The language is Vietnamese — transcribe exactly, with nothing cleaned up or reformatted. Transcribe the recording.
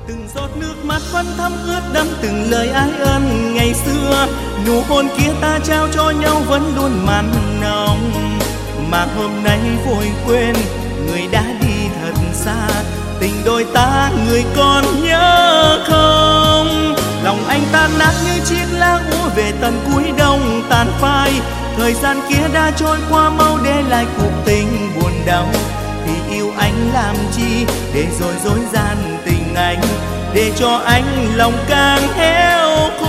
Từng giọt nước mắt vẫn thấm ướt đẫm từng lời ái ân ngày xưa, nụ hôn kia ta trao cho nhau vẫn luôn mặn nồng. Mà hôm nay vội quên, người đã đi thật xa, tình đôi ta người còn nhớ không? Lòng anh tan nát như chiếc lá úa về tận cuối đông tàn phai. Thời gian kia đã trôi qua mau để lại cuộc tình buồn đau. Thì yêu anh làm chi để rồi dối gian tình anh, để cho anh lòng càng héo khô.